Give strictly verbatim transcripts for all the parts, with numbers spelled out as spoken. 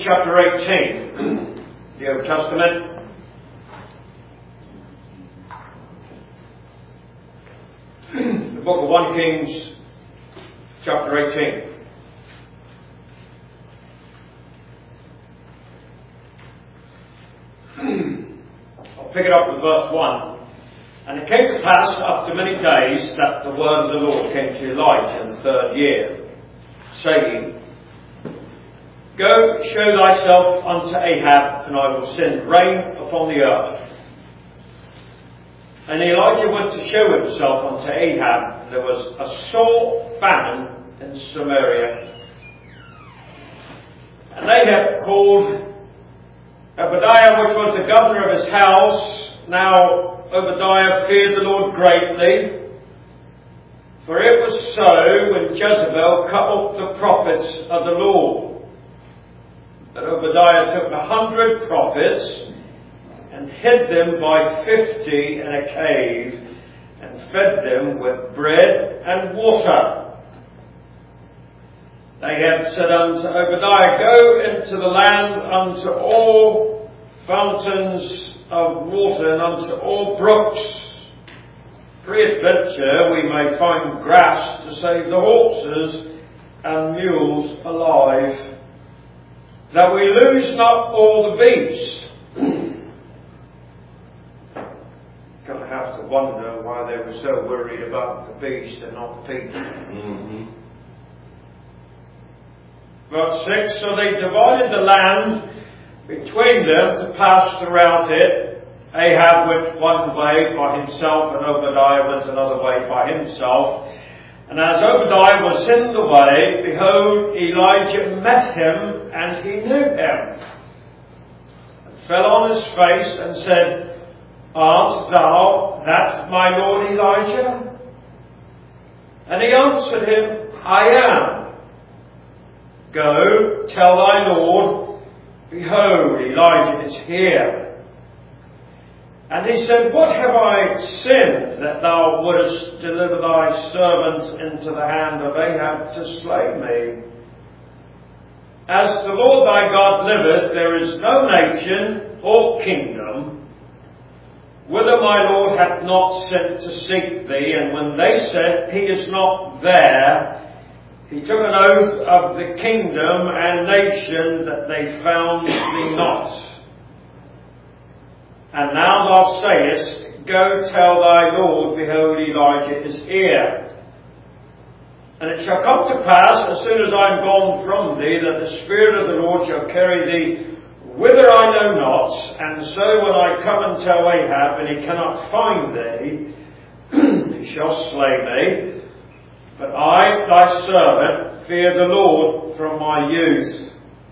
chapter eighteen, the Old Testament. The book of First Kings, chapter eighteen. I'll pick it up with verse one. And it came to pass after many days that the word of the Lord came to Elijah in the third year, saying, Go, show thyself unto Ahab, and I will send rain upon the earth. And Elijah went to show himself unto Ahab, and there was a sore famine in Samaria. And Ahab called Obadiah, which was the governor of his house. Now Obadiah feared the Lord greatly, for it was so when Jezebel cut off the prophets of the Lord, that Obadiah took a hundred prophets and hid them by fifty in a cave, and fed them with bread and water. They had said unto Obadiah, Go into the land unto all fountains of water and unto all brooks. Peradventure we may find grass to save the horses and mules alive, that we lose not all the beasts. Going to have to wonder why they were so worried about the beast and not the people. Mm-hmm. Verse six, so they divided the land between them to pass throughout it. Ahab went one way by himself, and Obadiah went another way by himself. And as Obadiah was in the way, behold, Elijah met him, and he knew him, and fell on his face, and said, Art thou that my Lord Elijah? And he answered him, I am. Go, tell thy Lord, behold, Elijah is here. And he said, What have I sinned, that thou wouldest deliver thy servant into the hand of Ahab to slay me? As the Lord thy God liveth, there is no nation or kingdom whither my Lord hath not sent to seek thee. And when they said, He is not there, he took an oath of the kingdom and nation that they found thee not. And now thou sayest, Go tell thy Lord, behold, Elijah is here. And it shall come to pass, as soon as I am gone from thee, that the Spirit of the Lord shall carry thee whither I know not. And so when I come and tell Ahab, and he cannot find thee, he shall slay me. But I, thy servant, fear the Lord from my youth.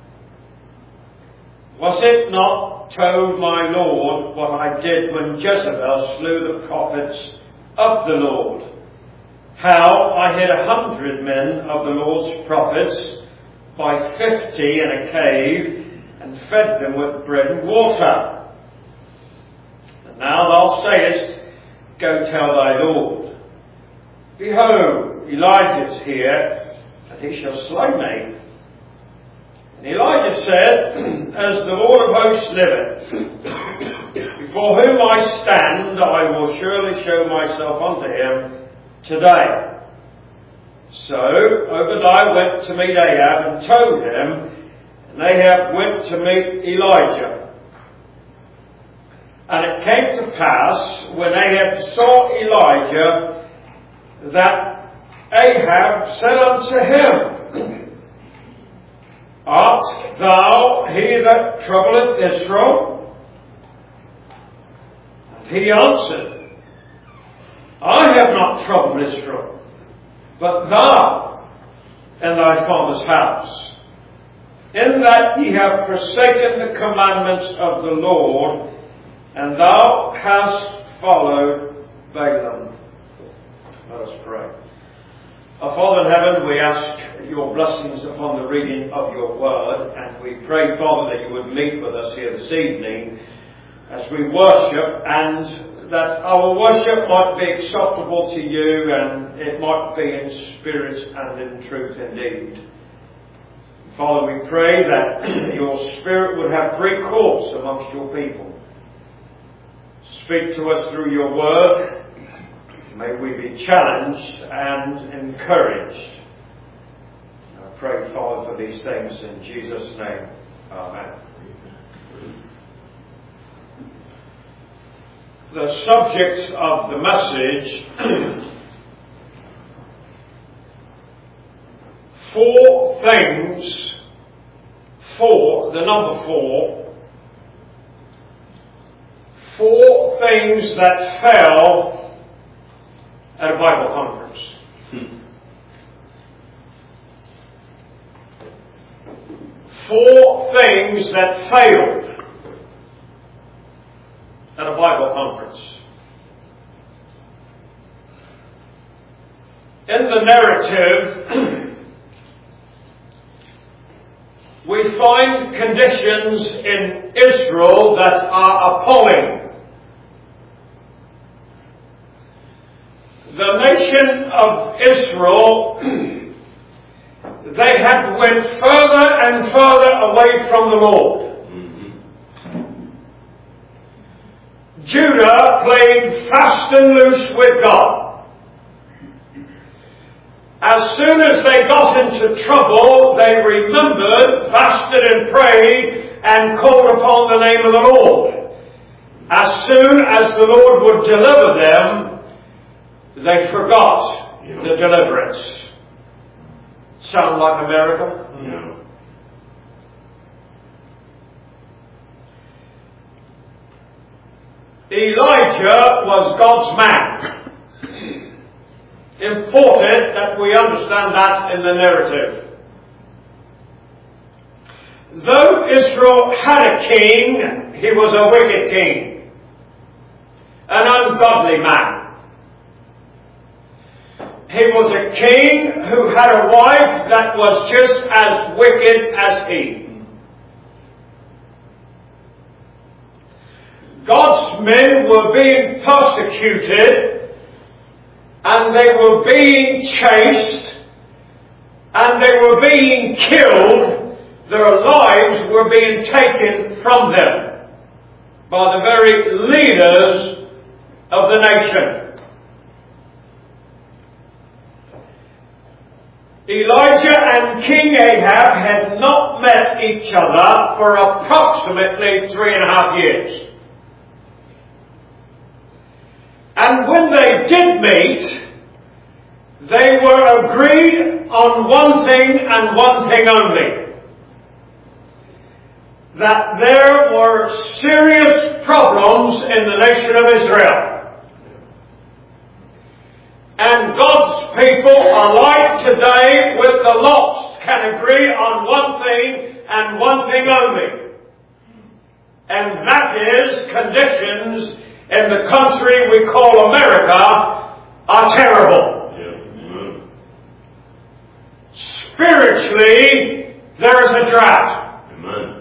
Was it not told my Lord what I did when Jezebel slew the prophets of the Lord? How I hid a hundred men of the Lord's prophets by fifty in a cave, and fed them with bread and water. And now thou sayest, Go tell thy Lord, behold, Elijah is here, and he shall slay me. And Elijah said, As the Lord of hosts liveth, before whom I stand, I will surely show myself unto him today. So Obadiah went to meet Ahab, and told him, and Ahab went to meet Elijah. And it came to pass, when Ahab saw Elijah, that Ahab said unto him, Art thou he that troubleth Israel? And he answered, I have not troubled Israel, but thou and thy father's house, in that ye have forsaken the commandments of the Lord, and thou hast followed Balaam. Let us pray. Our Father in heaven, we ask your blessings upon the reading of your word, and we pray, Father, that you would meet with us here this evening as we worship, and that our worship might be acceptable to you, and it might be in spirit and in truth indeed. Father, we pray that your Spirit would have free course amongst your people. Speak to us through your word. May we be challenged and encouraged. I pray, Father, for these things in Jesus' name. Amen. The subject of the message, four things, four, the number four, four things that fell at a Bible conference. Hmm. Four things that failed at a Bible conference. In the narrative, we find conditions in Israel that are appalling. The nation of Israel, they had went further and further away from the Lord. Mm-hmm. Judah played fast and loose with God. As soon as they got into trouble, they remembered, fasted and prayed, and called upon the name of the Lord. As soon as the Lord would deliver them, they forgot yeah. the deliverance. Sound like America? No. Elijah was God's man. Important that we understand that in the narrative. Though Israel had a king, he was a wicked king, an ungodly man. He was a king who had a wife that was just as wicked as he. God's men were being persecuted, and they were being chased, and they were being killed. Their lives were being taken from them by the very leaders of the nation. Elijah and King Ahab had not met each other for approximately three and a half years. And when they did meet, they were agreed on one thing and one thing only. That there were serious problems in the nation of Israel. And God's people, alike today with the lost, can agree on one thing and one thing only. And that is conditions in the country we call America are terrible. Yeah. Spiritually, there is a drought. Amen.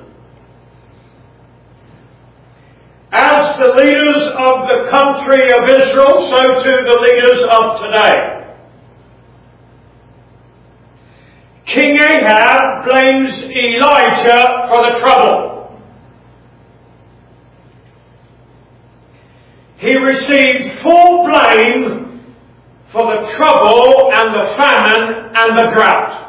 As the leaders of the country of Israel, so too the leaders of today. King Ahab blames Elijah for the trouble. He received full blame for the trouble and the famine and the drought.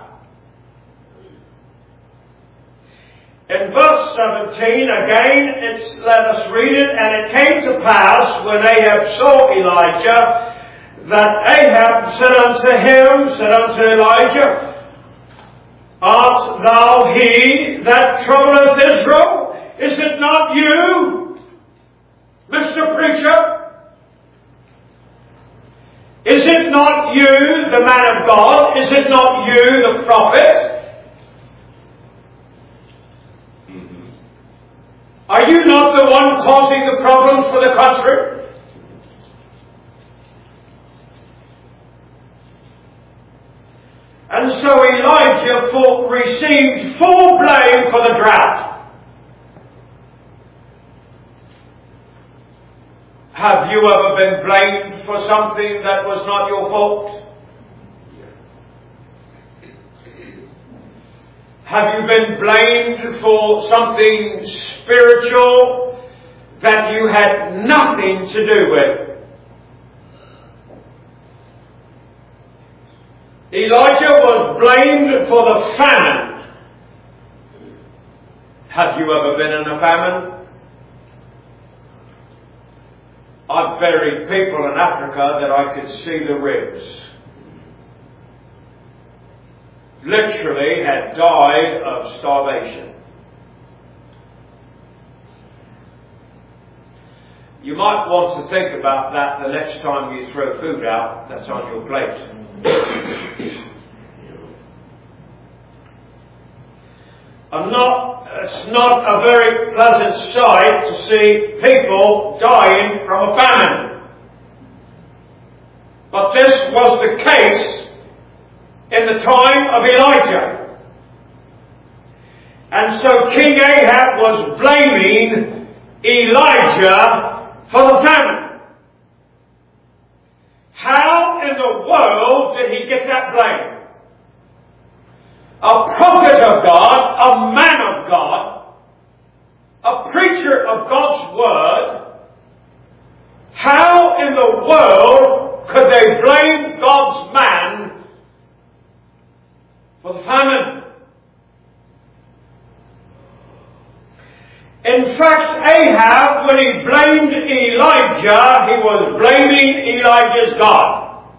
In verse seventeen, again, it's, let us read it. And it came to pass, when Ahab saw Elijah, that Ahab said unto him, said unto Elijah, Art thou he that troubleth Israel? Is it not you, Mister Preacher? Is it not you, the man of God? Is it not you, the prophet? Are you not the one causing the problems for the country? And so Elijah full, received full blame for the drought. Have you ever been blamed for something that was not your fault? Have you been blamed for something spiritual that you had nothing to do with? Elijah was blamed for the famine. Have you ever been in a famine? I've buried people in Africa that I could see the ribs. Literally had died of starvation. You might want to think about that the next time you throw food out that's on your plate. I'm not, it's not a very pleasant sight to see people dying from a famine. But this was the case in the time of Elijah. And so King Ahab was blaming Elijah for the famine. How in the world did he get that blame? A prophet of God, a man of God, a preacher of God's Word, how in the world could they blame God's man for the famine? In fact, Ahab, when he blamed Elijah, he was blaming Elijah's God.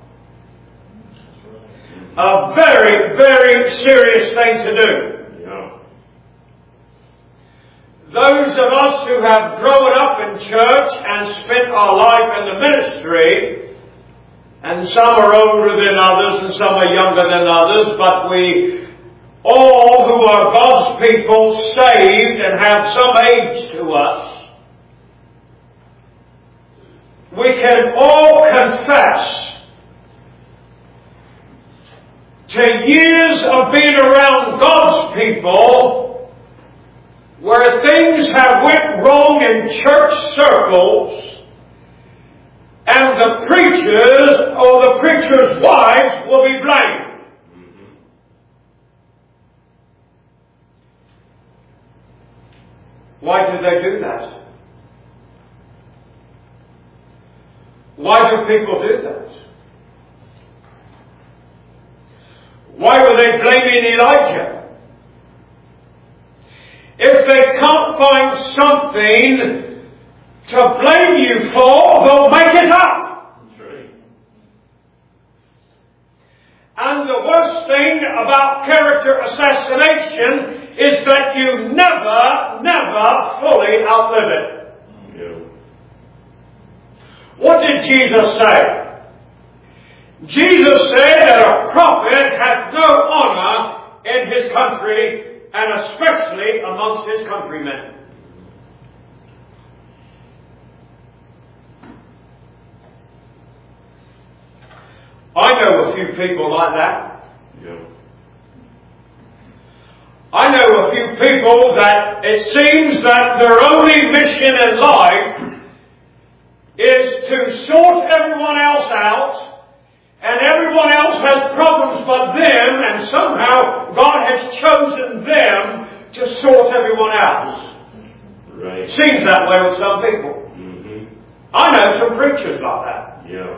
A very, very serious thing to do. Yeah. Those of us who have grown up in church and spent our life in the ministry, and some are older than others and some are younger than others, but we all who are God's people, saved and have some age to us, we can all confess to years of being around God's people where things have went wrong in church circles and the preachers or the preacher's wives will be blamed. Why do they do that? Why do people do that? Why were they blaming Elijah? If they can't find something to blame you for, they'll make it up. That's right. And the worst thing about character assassination is that you never, never fully outlive it. Yeah. What did Jesus say? Jesus said that a prophet has no honor in his country, and especially amongst his countrymen. I know a few people like that. Yeah. I know a few people that it seems that their only mission in life is to sort everyone else out, and everyone else has problems but them, and somehow God has chosen them to sort everyone else. Right. Seems that way with some people. Mm-hmm. I know some preachers like that. Yeah.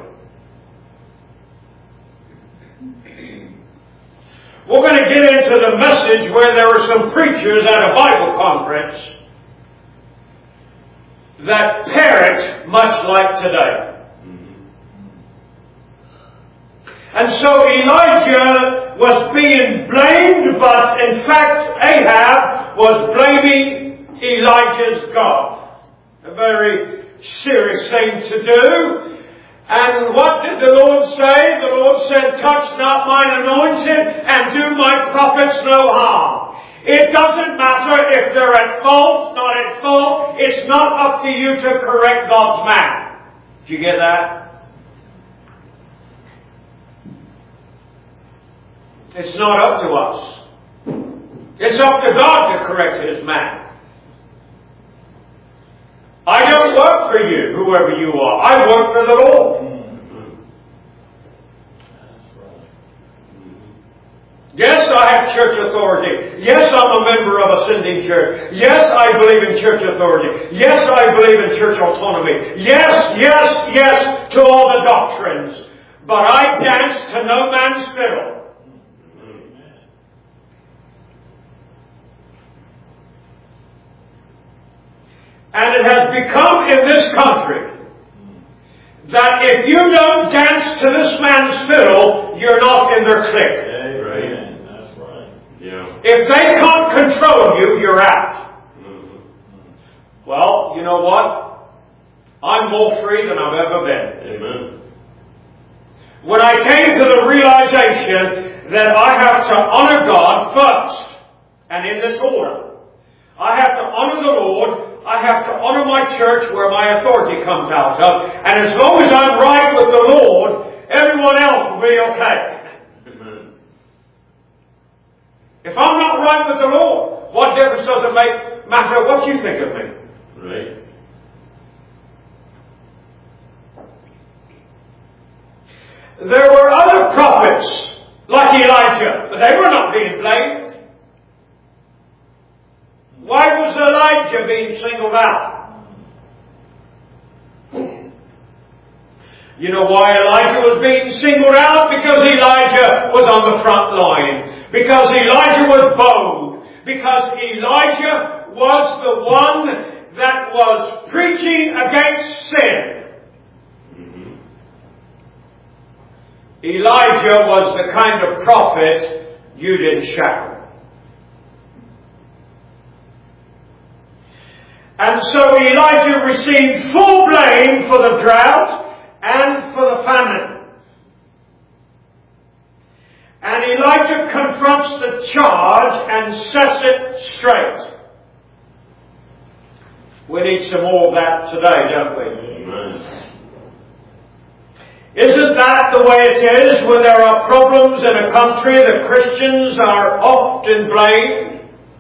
We're going to get into the message where there were some preachers at a Bible conference that parrot much like today. And so Elijah was being blamed, but in fact Ahab was blaming Elijah's God. A very serious thing to do. And what did the Lord say? The Lord said, touch not mine anointed and do my prophets no harm. It doesn't matter if they're at fault, not at fault. It's not up to you to correct God's man. Did you get that? It's not up to us. It's up to God to correct his man. I don't work for you, whoever you are. I work for the Lord. Yes, I have church authority. Yes, I'm a member of Ascending Church. Yes, I believe in church authority. Yes, I believe in church autonomy. Yes, yes, yes to all the doctrines. But I dance to no man's fiddle. And it has become in this country that if you don't dance to this man's fiddle, you're not in their clique. Right. That's right. Yeah. If they can't control you, you're out. Mm-hmm. Well, you know what? I'm more free than I've ever been. Amen. When I came to the realization that I have to honor God first, and in this order, I have to honor the Lord, I have to honor my church where my authority comes out of, and as long as I'm right with the Lord, everyone else will be okay. Amen. If I'm not right with the Lord, what difference does it make matter what you think of me? Right. There were other prophets, like Elijah, but they were not being blamed. Why was Elijah being singled out? You know why Elijah was being singled out? Because Elijah was on the front line. Because Elijah was bold. Because Elijah was the one that was preaching against sin. Mm-hmm. Elijah was the kind of prophet you didn't shackle. And so Elijah received full blame for the drought and for the famine. And Elijah confronts the charge and sets it straight. We need some more of that today, don't we? Amen. Isn't that the way it is when there are problems in a country? The Christians are often blamed.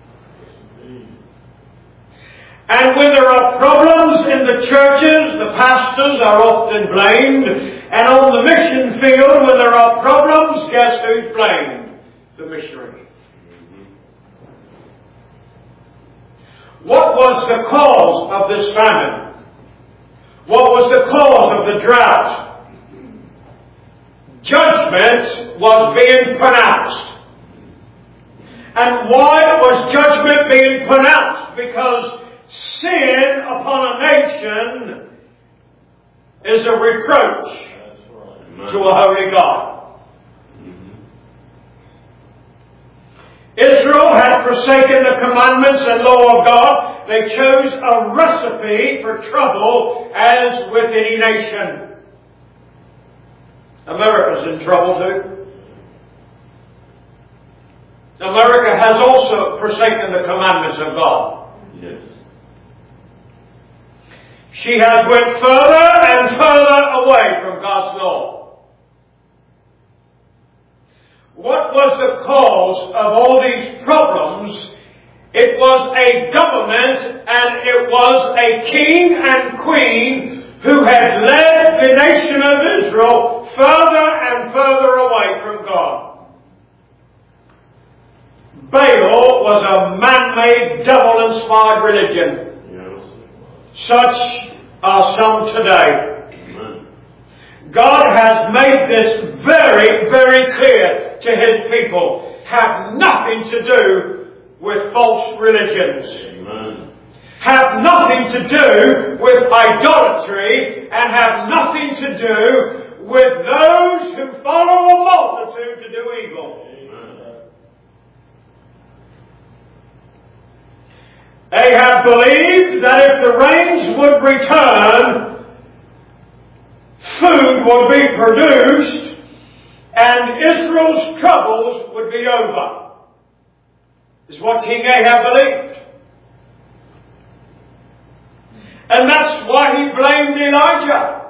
And when there are problems in the churches, the pastors are often blamed. And on the mission field, when there are problems, guess who's blamed? The missionary. What was the cause of this famine? What was the cause of the drought? Judgment was being pronounced. And why was judgment being pronounced? Because sin upon a nation is a reproach right. to a holy God. Mm-hmm. Israel had forsaken the commandments and law of God. They chose a recipe for trouble as with any nation. America's in trouble too. America has also forsaken the commandments of God. Yes. She has went further and further away from God's law. What was the cause of all these problems? It was a government and it was a king and queen who had led the nation of Israel further and further away from God. Baal was a man-made, devil-inspired religion. Such are some today. Amen. God has made this very, very clear to His people. Have nothing to do with false religions. Amen. Have nothing to do with idolatry, and have nothing to do with those who follow a multitude to do evil. Ahab believed that if the rains would return, food would be produced, and Israel's troubles would be over. This is what King Ahab believed. And that's why he blamed Elijah.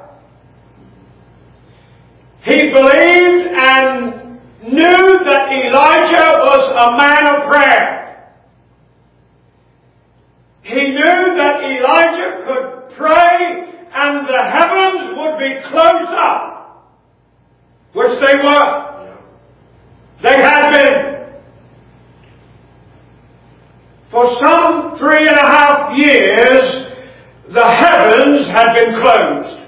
He believed and knew that Elijah was a man of prayer. He knew that Elijah could pray and the heavens would be closed up, which they were. They had been. for some three and a half years, the heavens had been closed.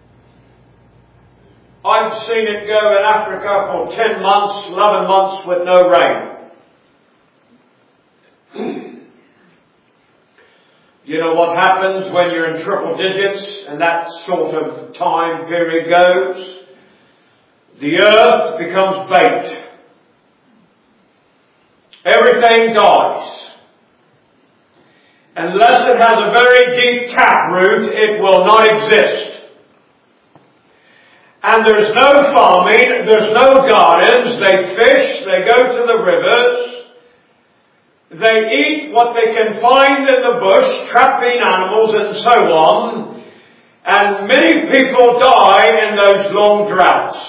I've seen it go in Africa for ten months, eleven months with no rain. You know what happens when you're in triple digits and that sort of time period goes? The earth becomes baked. Everything dies. Unless it has a very deep taproot, it will not exist. And there's no farming, there's no gardens, they fish, they go to the rivers, they eat what they can find in the bush, trapping animals and so on, and many people die in those long droughts.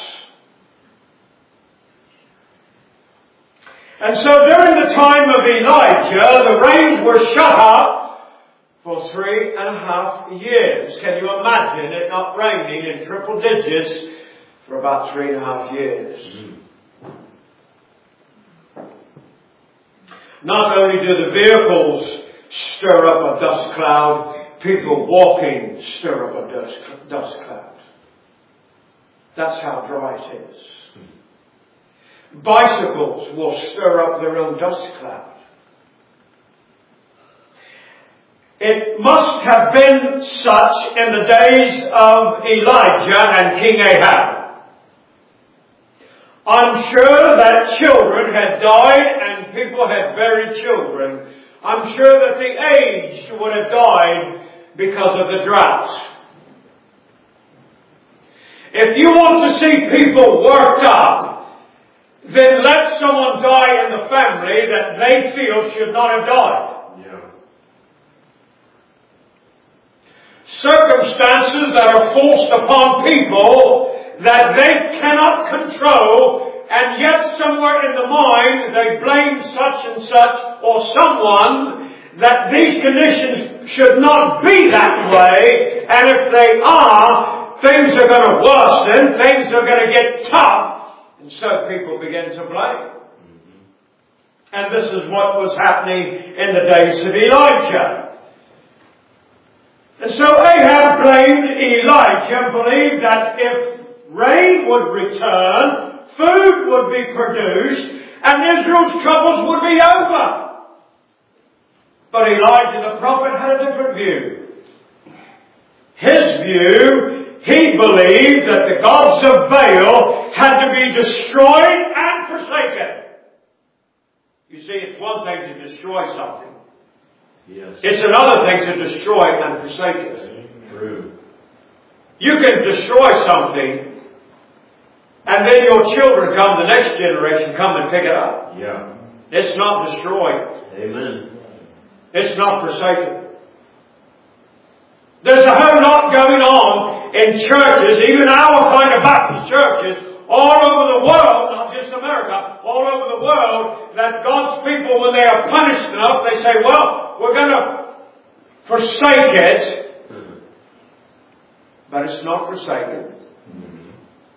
And so during the time of Elijah, the rains were shut up for three and a half years. Can you imagine it not raining in triple digits for about three and a half years? Mm-hmm. Not only do the vehicles stir up a dust cloud, people walking stir up a dust, dust cloud. That's how dry it is. Bicycles will stir up their own dust cloud. It must have been such in the days of Elijah and King Ahab. I'm sure that children had died and people had buried children. I'm sure that the aged would have died because of the droughts. If you want to see people worked up, then let someone die in the family that they feel should not have died. Yeah. Circumstances that are forced upon people that they cannot control, and yet somewhere in the mind they blame such and such or someone that these conditions should not be that way, and if they are, things are going to worsen, things are going to get tough. And so people begin to blame. Mm-hmm. And this is what was happening in the days of Elijah. And so Ahab blamed Elijah and believed that if rain would return, food would be produced, and Israel's troubles would be over. But Elijah the prophet had a different view. His view, he believed that the gods of Baal had to be destroyed and forsaken. You see, it's one thing to destroy something. Yes. It's another thing to destroy and forsake it. True. You can destroy something, and then your children come, the next generation come and pick it up. Yeah. It's not destroyed. Amen. It's not forsaken. There's a whole lot going on in churches, even our kind of Baptist churches, all over the world, not just America, all over the world, that God's people, when they are punished enough, they say, well, we're going to forsake it. Mm-hmm. But it's not forsaken. Mm-hmm.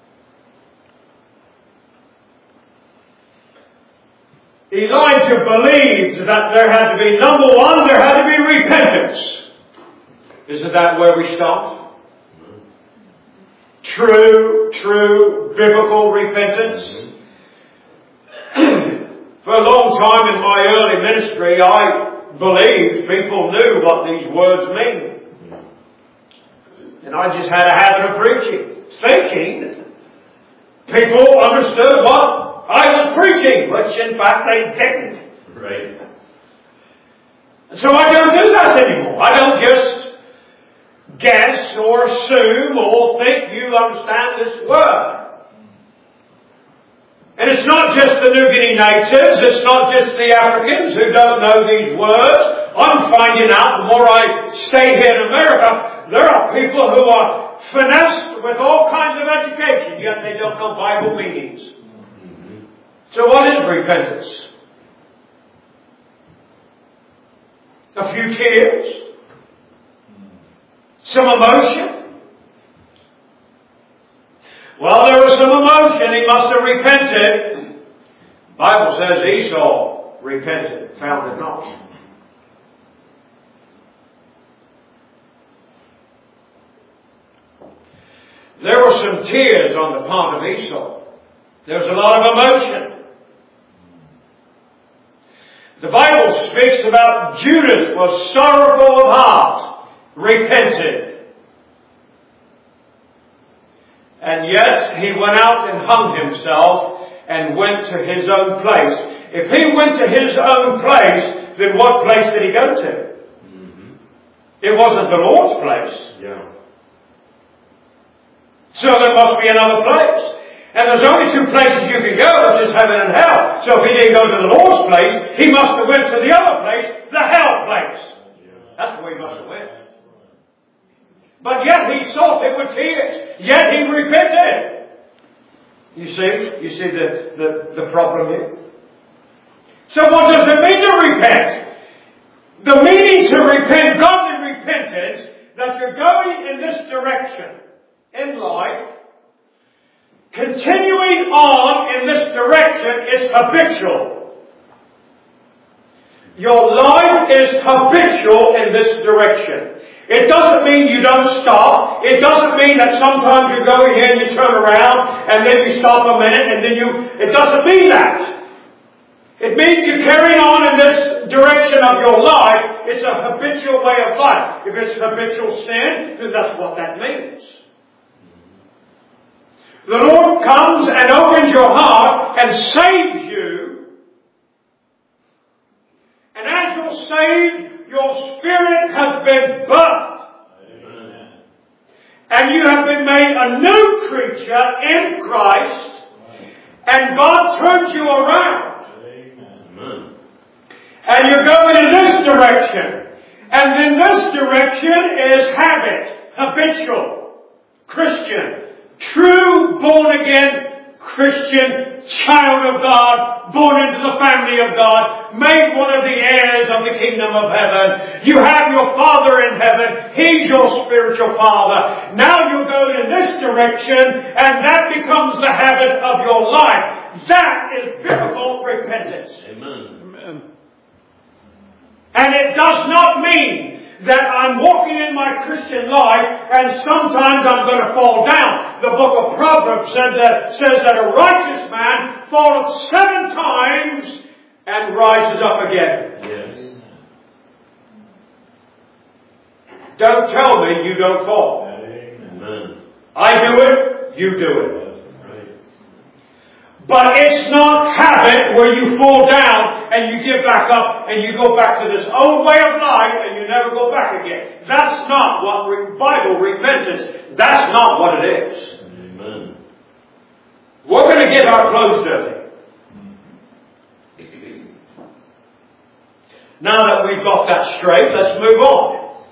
Elijah believed that there had to be, number one, there had to be repentance. Isn't that where we stopped? Mm-hmm. True, true, biblical repentance. Mm-hmm. For a long time in my early ministry, I believed people knew what these words mean. Mm-hmm. And I just had a habit of preaching, thinking people understood what I was preaching, which in fact they didn't. Right. And so I don't do that anymore. I don't just guess or assume or think you understand this word. And it's not just the New Guinea natives, it's not just the Africans who don't know these words. I'm finding out the more I stay here in America, there are people who are finessed with all kinds of education, yet they don't know Bible meanings. Mm-hmm. So what is repentance? A few tears? Some emotion? Well, there was some emotion. He must have repented. The Bible says Esau repented, found it not. There were some tears on the part of Esau. There was a lot of emotion. The Bible speaks about Judas was sorrowful of heart, repented. And yet he went out and hung himself and went to his own place. If he went to his own place, then what place did he go to? Mm-hmm. It wasn't the Lord's place. Yeah. So there must be another place. And there's only two places you can go, which is heaven and hell. So if he didn't go to the Lord's place, he must have went to the other place, the hell place. That's where he must have went. But yet he sought it with tears. Yet he repented. You see? You see the, the, the problem here? So what does it mean to repent? The meaning to repent, godly repentance, that you're going in this direction in life, continuing on in this direction is habitual. Your life is habitual in this direction. It doesn't mean you don't stop. It doesn't mean that sometimes you go here and you turn around and then you stop a minute and then you... It doesn't mean that. It means you carry on in this direction of your life. It's a habitual way of life. If it's habitual sin, then that's what that means. The Lord comes and opens your heart and saves you. And as you're saved, your spirit has been birthed. Amen. And you have been made a new creature in Christ. And God turns you around. Amen. And you're going in this direction. And then this direction is habit, habitual, Christian. True born-again Christian child of God, born into the family of God, made one of the heirs of the kingdom of heaven. You have your Father in heaven. He's your spiritual Father. Now you're going in this direction, and that becomes the habit of your life. That is biblical repentance. Amen. Amen. And it does not mean that I'm walking in my Christian life and sometimes I'm going to fall down. The book of Proverbs says that, says that a righteous man falleth seven times and rises up again. Yes. Don't tell me you don't fall. Amen. I do it, you do it. Right. But it's not habit where you fall down and you get back up and you go back to this old way of life and you never go back again. That's not what re- Bible repentance, that's not what it is. Amen. We're going to get our clothes dirty. Now that we've got that straight, let's move on.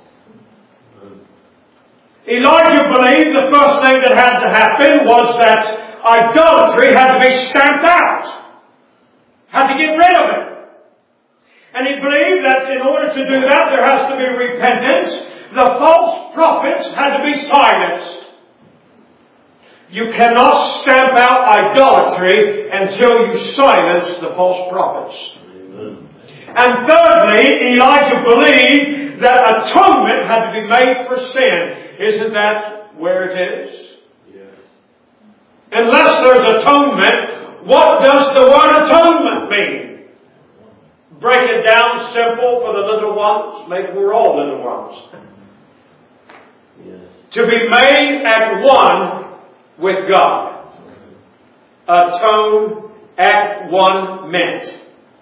Elijah believed the first thing that had to happen was that idolatry had to be stamped out. Had to get rid of it. And he believed that in order to do that, there has to be repentance. The false prophets had to be silenced. You cannot stamp out idolatry until you silence the false prophets. Amen. And thirdly, Elijah believed that atonement had to be made for sin. Isn't that where it is? Yes. Unless there's atonement, what does the word atonement mean? Break it down simple for the little ones. Maybe we're all little ones. Yes. To be made at one with God. Atone at one meant.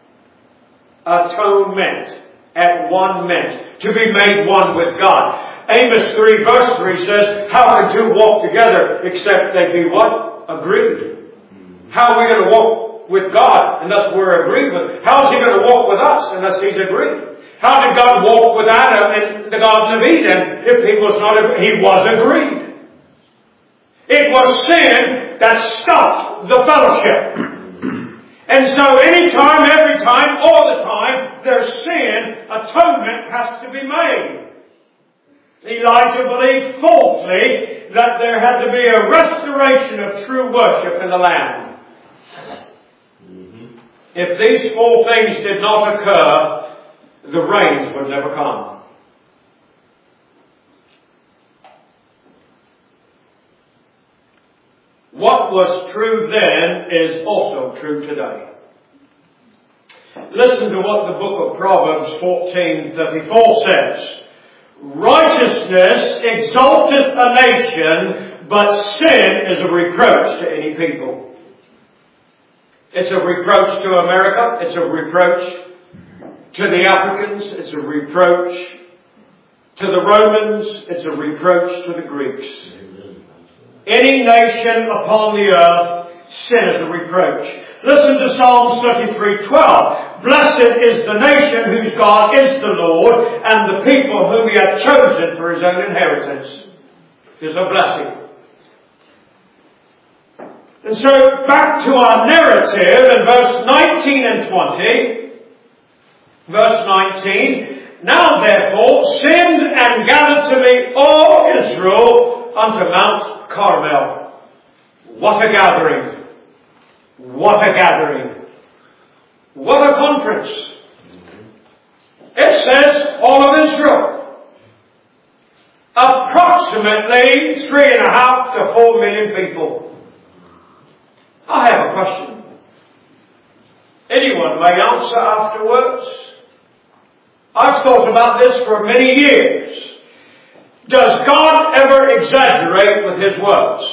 Atonement at one meant. To be made one with God. Amos three verse three says, how can two walk together except they be what? Agreed. How are we going to walk with God unless we're agreed with? How is He going to walk with us unless He's agreed? How did God walk with Adam in the Garden of Eden if He was not agreed? He was agreed. It was sin that stopped the fellowship. And so anytime, every time, all the time, there's sin, atonement has to be made. Elijah believed fourthly that there had to be a restoration of true worship in the land. Mm-hmm. If these four things did not occur, the rains would never come. what was true then is also true today. Listen to what the book of Proverbs fourteen thirty-four says. Righteousness exalteth a nation, but sin is a reproach to any people. It's a reproach to America. It's a reproach to the Africans. It's a reproach to the Romans. It's a reproach to the Greeks. Any nation upon the earth, sin is a reproach. Listen to Psalm thirty-three twelve. Blessed is the nation whose God is the Lord, and the people whom He hath chosen for His own inheritance. It is a blessing. And so, back to our narrative in verse nineteen and twenty. Verse nineteen. Now therefore, send and gather to me all Israel unto Mount Carmel. What a gathering! What a gathering! What a conference! It says all of Israel. Approximately three and a half to four million people. I have a question. Anyone may answer afterwards. I've thought about this for many years. Does God ever exaggerate with His words?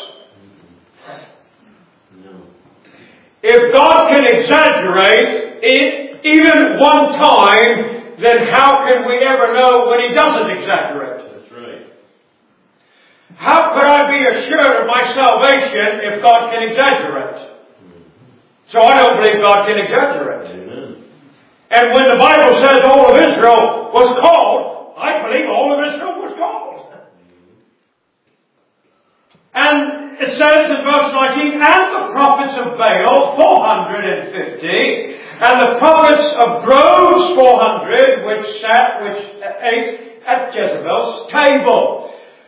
No. If God can exaggerate it even one time, then how can we ever know when He doesn't exaggerate? That's right. How could I be assured of my salvation if God can exaggerate? So I don't believe God can exaggerate. Amen. And when the Bible says all of Israel was called, I believe all of Israel was called. And it says in verse nineteen, and the prophets of Baal, four hundred fifty, and the prophets of groves, four hundred, which sat, which ate at Jezebel's table.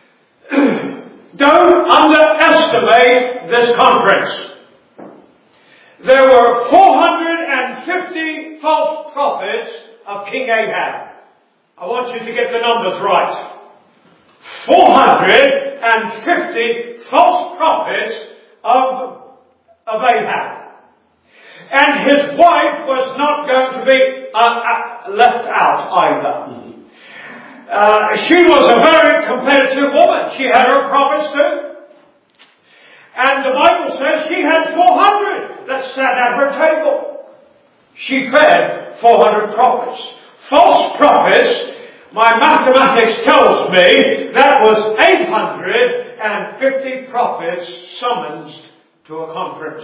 Don't underestimate this conference. There were four hundred fifty false prophets of King Ahab. I want you to get the numbers right. four hundred fifty false prophets of, of Ahab. And his wife was not going to be uh, uh, left out either. Uh, she was a very competitive woman. She had her prophets too. And the Bible says she had four hundred that sat at her table. She fed four hundred prophets. False prophets, my mathematics tells me, that was eight hundred fifty prophets summoned to a conference.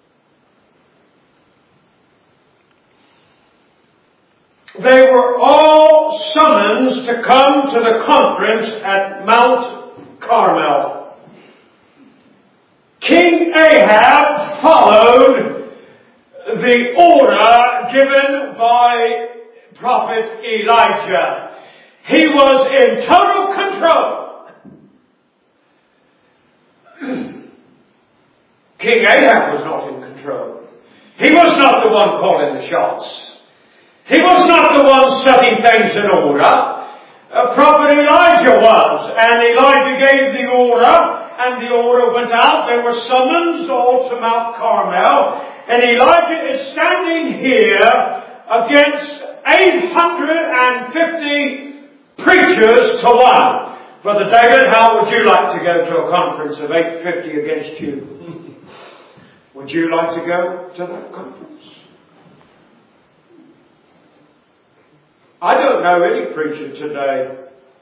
They were all summoned to come to the conference at Mount Carmel. King Ahab followed the order given by Prophet Elijah. He was in total control. King Ahab was not in control. He was not the one calling the shots. He was not the one setting things in order. Uh, Prophet Elijah was. And Elijah gave the order. And the order went out. They were summoned all to Mount Carmel. And Elijah is standing here against eight hundred fifty preachers to one. Brother David, how would you like to go to a conference of eight hundred fifty against you? Would you like to go to that conference? I don't know any preacher today,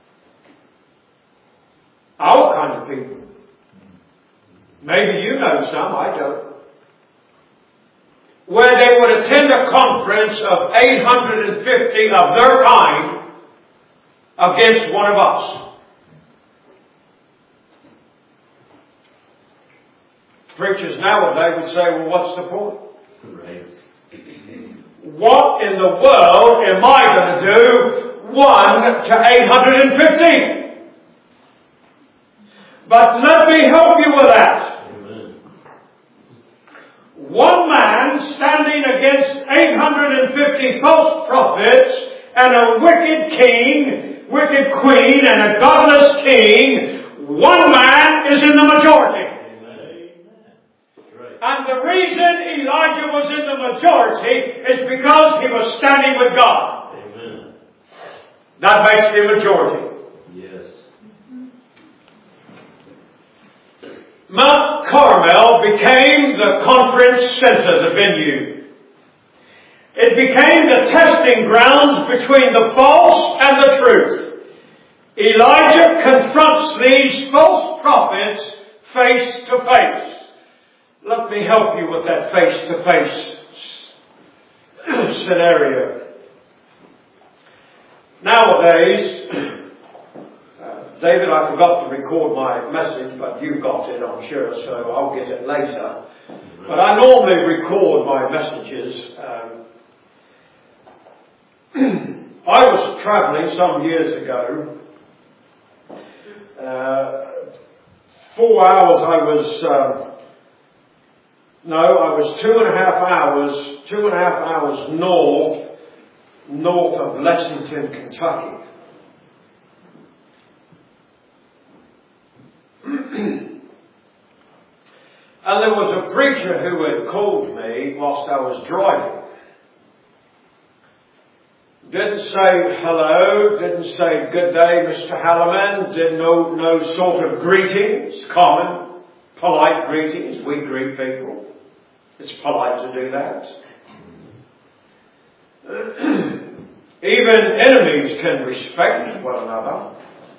our kind of people. Maybe you know some, I don't. Where they would attend a conference of eight hundred fifty of their kind against one of us. Preachers nowadays would say, well, what's the point? Right. What in the world am I going to do one to eight hundred fifty? But let me help you with that. Amen. One man standing against eight hundred fifty false prophets and a wicked king, wicked queen and a godless king, one man is in the majority. And the reason Elijah was in the majority is because he was standing with God. Amen. That makes the majority. Yes. Mount Carmel became the conference center, the venue. It became the testing grounds between the false and the truth. Elijah confronts these false prophets face to face. Let me help you with that face to face scenario. Nowadays, uh, David, I forgot to record my message, but you got it, I'm sure, so I'll get it later. But I normally record my messages. Um, I was travelling some years ago. Uh, four hours I was, uh, no, I was two and a half hours, two and a half hours north, north of Lexington, Kentucky. And there was a preacher who had called me whilst I was driving. Didn't say hello, didn't say good day, Mister Halloman, did no, no sort of greetings, common, polite greetings. We greet people. It's polite to do that. Even enemies can respect one another.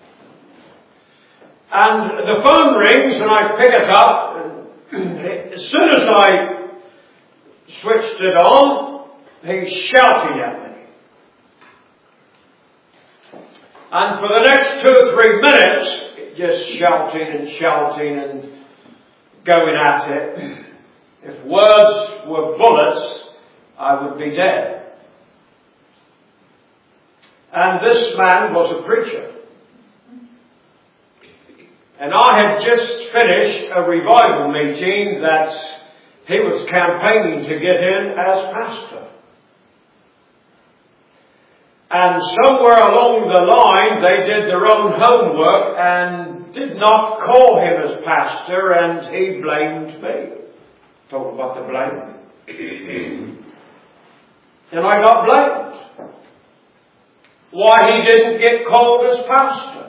And the phone rings and I pick it up. And as soon as I switched it on, he's shouting at me. And for the next two or three minutes, just shouting and shouting and going at it. If words were bullets, I would be dead. And this man was a preacher. And I had just finished a revival meeting that he was campaigning to get in as pastor. And somewhere along the line, they did their own homework and did not call him as pastor, and he blamed me. Talk about the blame. And I got blamed. Why he didn't get called as pastor.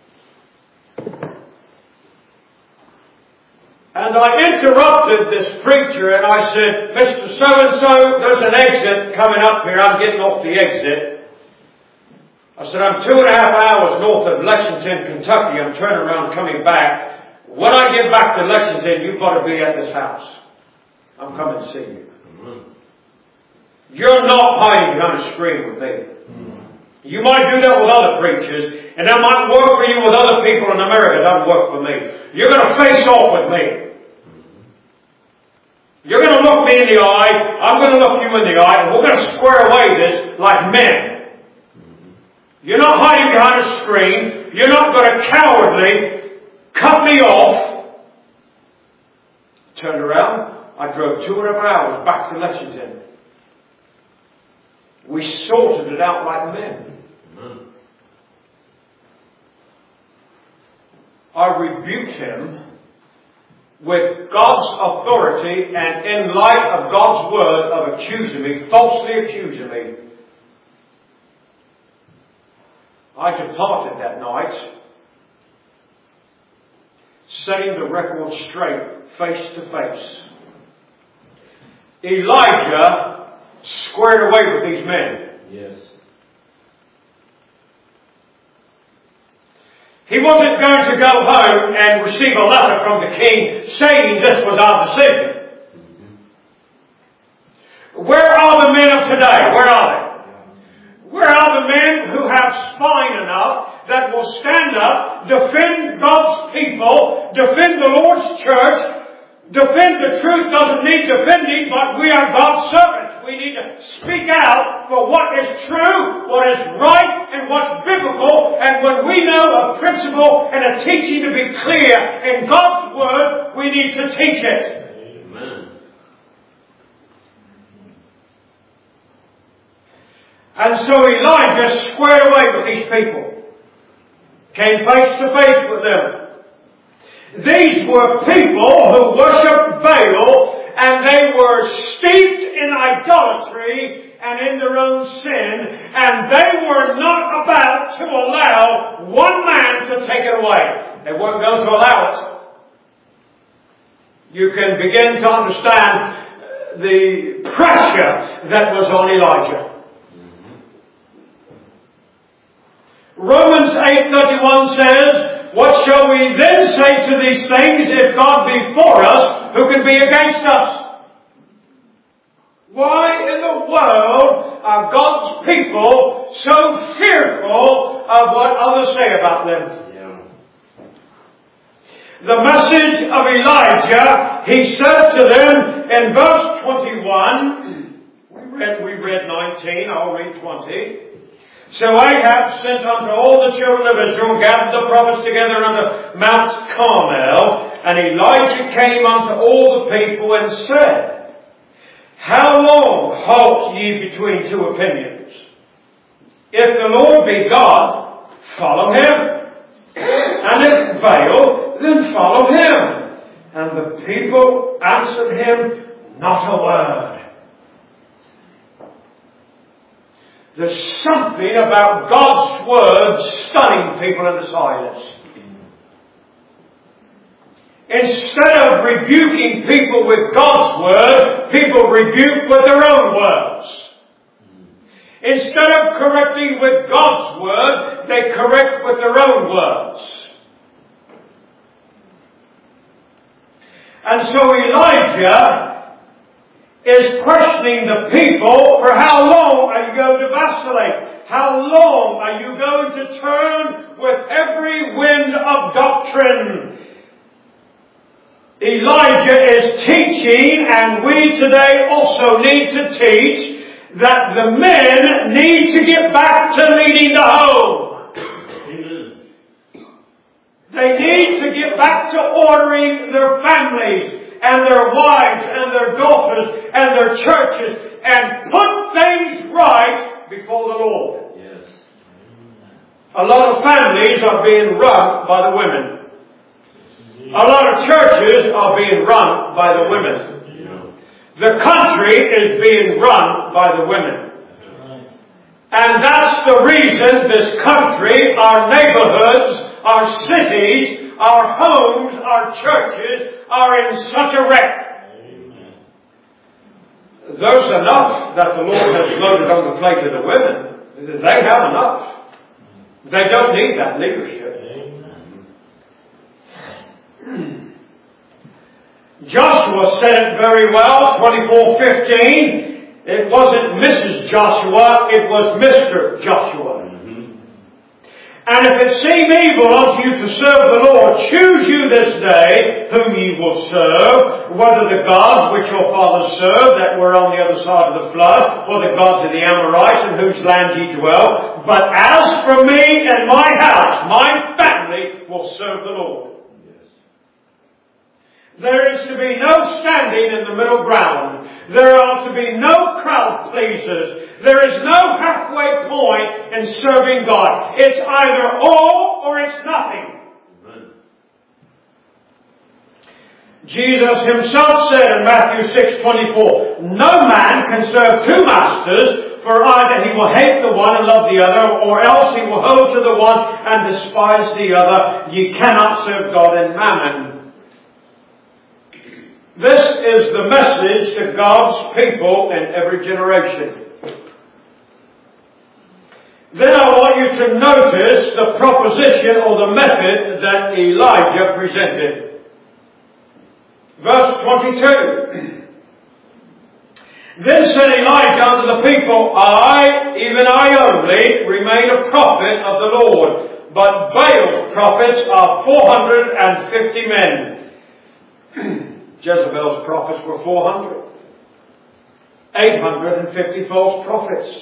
And I interrupted this preacher and I said, Mister So-and-so, there's an exit coming up here. I'm getting off the exit. I said, I'm two and a half hours north of Lexington, Kentucky. I'm turning around coming back. When I get back to Lexington, you've got to be at this house. I'm coming to see you. Mm-hmm. You're not hiding behind a screen with me. Mm-hmm. You might do that with other preachers, and that might work for you with other people in America. It doesn't work for me. You're going to face off with me. Mm-hmm. You're going to look me in the eye. I'm going to look you in the eye, and we're going to square away this like men. You're not hiding behind a screen. You're not going to cowardly cut me off. Turned around. I drove two and a half hours back to Lexington. We sorted it out like men. Mm-hmm. I rebuked him with God's authority and in light of God's word of accusing me, falsely accusing me. I departed that night, setting the record straight, face to face. Elijah squared away with these men. Yes. He wasn't going to go home and receive a letter from the king saying this was our decision. Mm-hmm. Where are the men of today? Where are they? Where are the men who have spine enough that will stand up, defend God's people, defend the Lord's church, defend the truth doesn't need defending, but we are God's servants. We need to speak out for what is true, what is right, and what's biblical. And when we know a principle and a teaching to be clear in God's Word, we need to teach it. Amen. And so Elijah squared away with these people. Came face to face with them. These were people who worshipped Baal and they were steeped in idolatry and in their own sin, and they were not about to allow one man to take it away. They weren't going to allow it. You can begin to understand the pressure that was on Elijah. Romans eight thirty-one says, "What shall we then say to these things? If God be for us, who can be against us?" Why in the world are God's people so fearful of what others say about them? Yeah. The message of Elijah, he said to them in verse twenty-one, we read, we read nineteen, I'll read twenty. "So Ahab sent unto all the children of Israel, gathered the prophets together unto Mount Carmel, and Elijah came unto all the people and said, How long halt ye between two opinions? If the Lord be God, follow him. And if Baal, then follow him. And the people answered him not a word." There's something about God's Word stunning people into silence. Instead of rebuking people with God's Word, people rebuke with their own words. Instead of correcting with God's Word, they correct with their own words. And so Elijah is questioning the people, for how long are you going to vacillate? How long are you going to turn with every wind of doctrine? Elijah is teaching, and we today also need to teach, that the men need to get back to leading the home. Amen. They need to get back to ordering their families and their wives and their daughters and their churches, and put things right before the Lord. Yes. A lot of families are being run by the women. A lot of churches are being run by the women. The country is being run by the women. And that's the reason this country, our neighborhoods, our cities, our homes, our churches are in such a wreck. Amen. There's enough that the Lord has loaded on the plate of the women. They have enough. They don't need that leadership. Amen. Joshua said it very well, twenty-four fifteen. It wasn't Missus Joshua, it was Mister Joshua. "And if it seem evil unto you to serve the Lord, choose you this day whom ye will serve, whether the gods which your fathers served that were on the other side of the flood, or the gods of the Amorites in whose land ye dwell. But as for me and my house, my family will serve the Lord." There is to be no standing in the middle ground. There are to be no crowd pleasers. There is no halfway point in serving God. It's either all or it's nothing. Amen. Jesus himself said in Matthew six twenty-four, "No man can serve two masters, for either he will hate the one and love the other, or else he will hold to the one and despise the other. Ye cannot serve God and mammon." This is the message to God's people in every generation. Then I want you to notice the proposition or the method that Elijah presented. Verse twenty-two. "Then said Elijah unto the people, I, even I only, remain a prophet of the Lord, but Baal's prophets are four hundred and fifty men." Jezebel's prophets were four hundred. eight hundred fifty false prophets.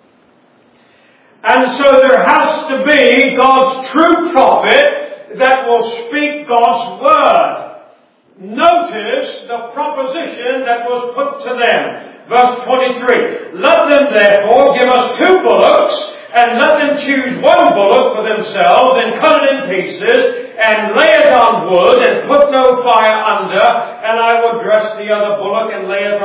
And so there has to be God's true prophet that will speak God's word. Notice the proposition that was put to them. Verse twenty-three. "Let them therefore give us two bullocks, and let them choose one bullock for themselves, and cut it in pieces, and lay it on wood, and put no fire under, and I will dress the other bullock, and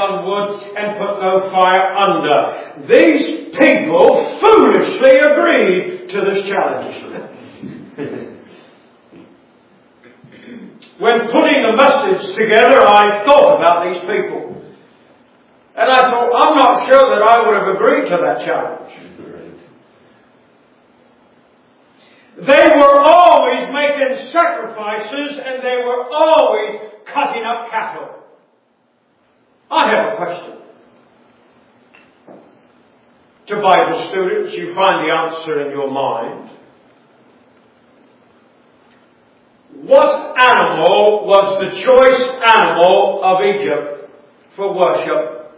on wood and put no fire under. These people foolishly agreed to this challenge. When putting the message together, I thought about these people. And I thought, I'm not sure that I would have agreed to that challenge. They were always making sacrifices and they were always cutting up cattle. I have a question. To Bible students, you find the answer in your mind. What animal was the choice animal of Egypt for worship?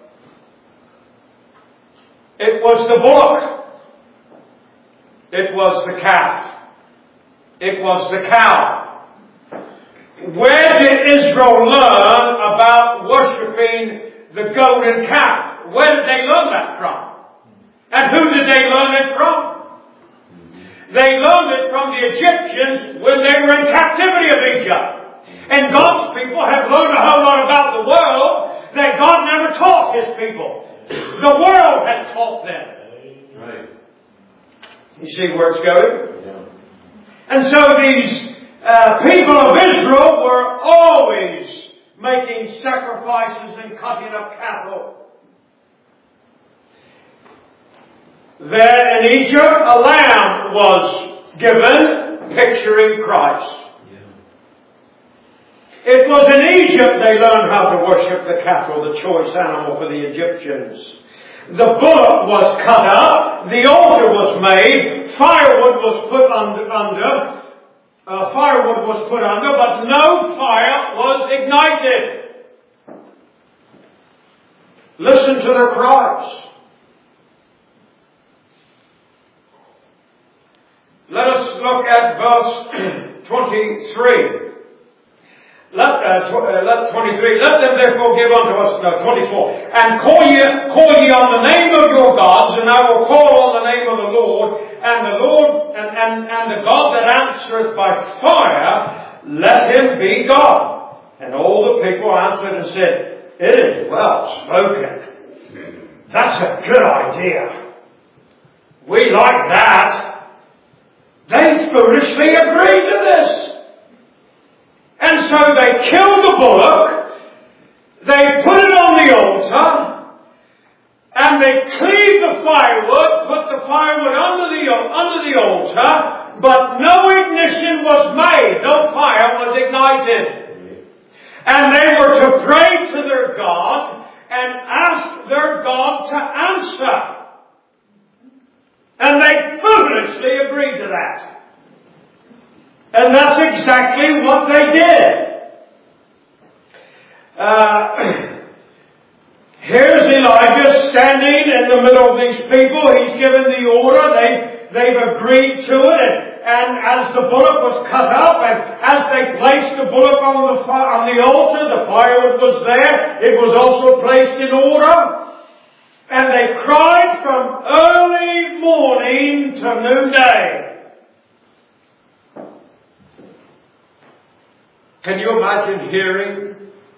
It was the bullock. It was the calf. It was the cow. Where did Israel learn about worshipping the golden calf? Where did they learn that from? And who did they learn it from? They learned it from the Egyptians when they were in captivity of Egypt. And God's people have learned a whole lot about the world that God never taught His people. The world had taught them. Right. You see where it's going? Yeah. And so these uh, people of Israel were always making sacrifices and cutting up cattle. There in Egypt, a lamb was given, picturing Christ. Yeah. It was in Egypt they learned how to worship the cattle, the choice animal for the Egyptians. The bullock was cut up, the altar was made, firewood was put under, under uh, firewood was put under, but no fire was ignited. Listen to their cries. Let us look at verse twenty-three. Let, uh, tw- uh, let twenty-three. Let them therefore give unto us, no, twenty-four. And call ye, call ye on the name of your gods, and I will call on the name of the Lord, and the Lord, and, and, and the God that answereth by fire, let him be God. And all the people answered and said, it is well spoken. That's a good idea. We like that. They foolishly agreed to this. And so they killed the bullock, they put it on the altar, and they cleaved the firewood, put the firewood under the, under the altar, but no ignition was made, no fire was ignited. And they were to pray to their God and ask their God to answer. And they foolishly agreed to that. And that's exactly what they did. Uh, here's Elijah standing in the middle of these people. He's given the order. They, they've agreed to it. And, and as the bullock was cut up, and as they placed the bullock on the, on the altar, the firewood was there. It was also placed in order. And they cried from early morning to noonday. Can you imagine hearing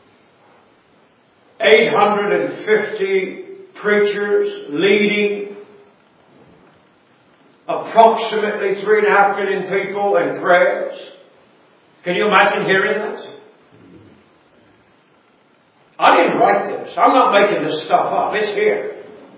eight hundred fifty preachers leading approximately three and a half million people in prayers? Can you imagine hearing that? I didn't write this. I'm not making this stuff up. It's here.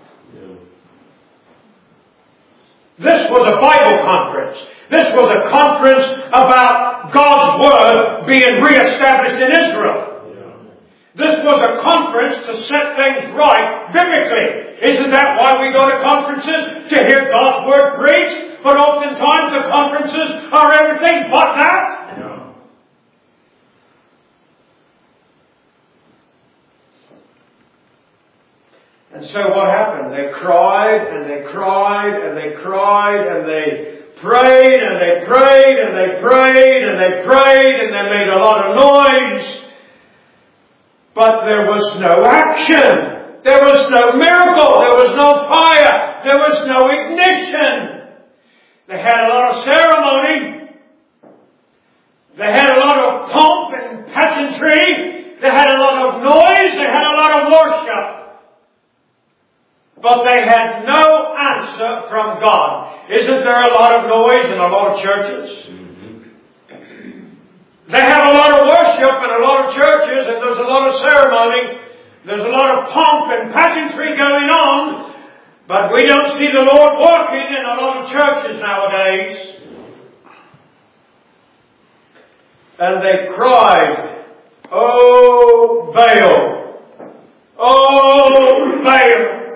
This was a Bible conference. This was a conference about God's Word being reestablished in Israel. Yeah. This was a conference to set things right biblically. Isn't that why we go to conferences? To hear God's Word preached? But oftentimes the conferences are everything but that. Yeah. And so what happened? They cried and they cried and they cried and they prayed and they prayed and they prayed and they prayed and they made a lot of noise. But there was no action. There was no miracle. There was no fire. There was no ignition. They had a lot of ceremony. They had a lot of pomp and pageantry. They had a lot of noise. They had a lot of worship. but they had no answer from God. Isn't there a lot of noise in a lot of churches? They have a lot of worship in a lot of churches, and there's a lot of ceremony. There's a lot of pomp and pageantry going on, but we don't see the Lord working in a lot of churches nowadays. And they cried, "Oh, Baal! Oh, Baal!